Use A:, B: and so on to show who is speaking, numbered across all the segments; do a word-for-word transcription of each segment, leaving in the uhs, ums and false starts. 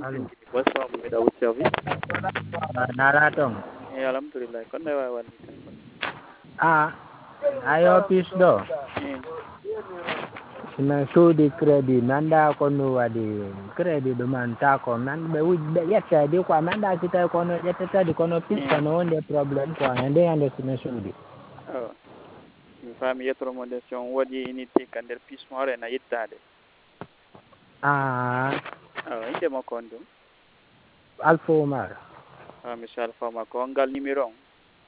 A: Allo.
B: Tindi Bosma mo da wuce service.
A: Naraton.
B: Eh alhamdulillah kon da wa wani tan kon.
A: Ah, ayo pisdo.
B: Eh
A: Na sudi credit nanda kono wadi credit do man ta ko nan be wi be yetta di ko nanda kita kono yetta di kono pista no wonde problem ko ande ande sina sudi.
B: oh mi fami yetro mo de son wadi unité kan der pismo re na yettade.
A: Ah,
B: Oh inde mo kon dum.
A: Alfa Omar.
B: Ah misal fama ko ngal numéro on.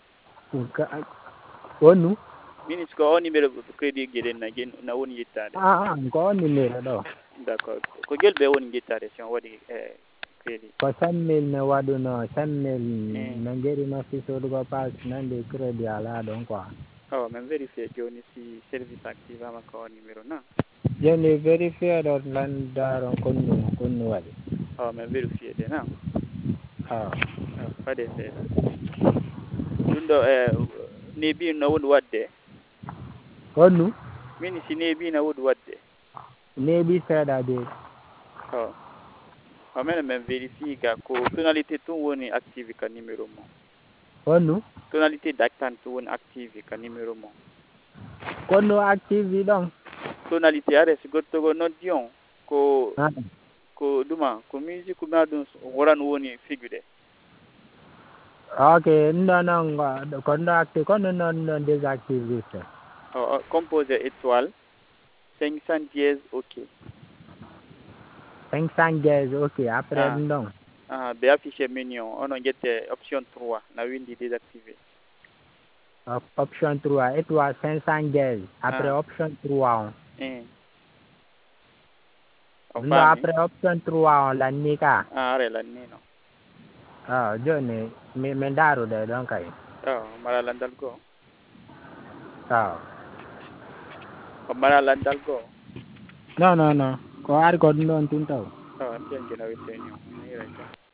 A: Wonu
B: Minis ko on numéro credit geden na gen na woni yettade.
A: ah ah ko numéro do.
B: D'accord ko gel be woni yettade son wadi eh credit.
A: Ko sammil ne wadu no sammil
B: Mm.
A: nangeri no fi so do pass nande credit ala don quoi.
B: Oh men vérifier joni si service active ama ko numéro na.
A: Jeni verify do landaro konno konno wadi.
B: Oh men vérifier de na.
A: Ah.
B: Oh fade seeda. Dundo eh nebi na woni wadde.
A: Wonu
B: Mini si nebi na woni wadde.
A: nebi seda de.
B: Oh. Amen men vérifier ga ko tonalité tun woni active ka numéro mo.
A: Wonu
B: Tonalité d'actant tun woni active ka numéro mo.
A: konno active don.
B: Tonalité are si gottogo noddion ko
A: Ah.
B: ko duma ko musique ko madum woran woni figude.
A: Okay, non non konno active konno non non désactive liste.
B: Oh, composé étoile cinq cent dièse OK.
A: cinq cent dièse OK après
B: Ah.
A: non.
B: Ah, be affiché menu on on jette option trois na windi désactiver.
A: Op option trois étoile cinq cent dièse après
B: Ah.
A: option trois.
B: Eh. O
A: No
B: fami.
A: après option trois la nika.
B: Ah, are la nino.
A: Ah, joni mi mi daru de don kay.
B: Oh, mara landal go.
A: Ah.
B: O mara landal go.
A: No no no. Ko ar ko don tun taw.
B: Oh, ambian gena wetenio. Ni right.